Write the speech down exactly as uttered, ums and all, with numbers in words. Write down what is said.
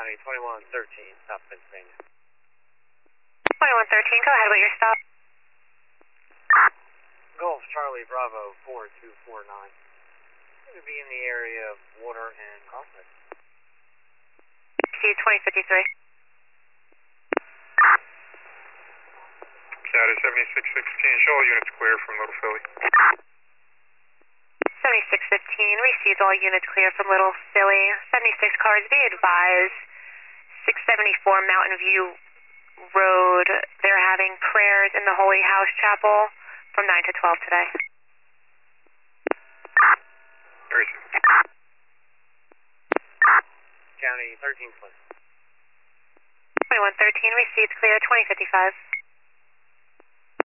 County, twenty-one thirteen, South Pennsylvania. twenty-one thirteen, go ahead with your stop. Golf Charlie Bravo four two four nine. Going to be in the area of water and conflict. See you twenty fifty-three. County seventy-six sixteen, show all units clear from Little Philly. seventy-six fifteen, received all units clear from Little Philly. seventy-six cars, be advised. six seventy-four Mountain View Road. They're having prayers in the Holy House Chapel from nine to twelve today. Very soon. County thirteen twenty. twenty-one thirteen, received clear, twenty fifty-five.